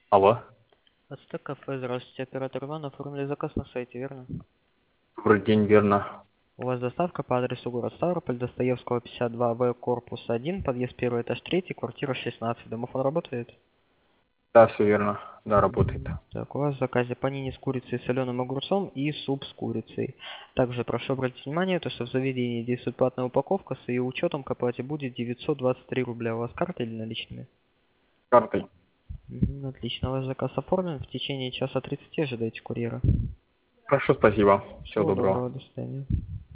Алло, Ацтек кафе, здравствуйте, оператор Иван, оформили заказ на сайте, верно? добрый день, верно. У вас доставка по адресу город Ставрополь, Достоевского, 52В, корпус 1, подъезд 1, этаж 3, квартира 16. Домофон работает? Да, все верно. Да, работает. Так, у вас в заказе панини с курицей и соленым огурцом и суп с курицей. Также прошу обратить внимание, то, что в заведении действует платная упаковка, с ее учетом к оплате будет 923 рубля. У вас карта или наличными? Картой. Отлично, ваш заказ оформлен. В течение часа 30 ожидайте курьера. Хорошо, спасибо. Всего Всего доброго. доброго, до свидания.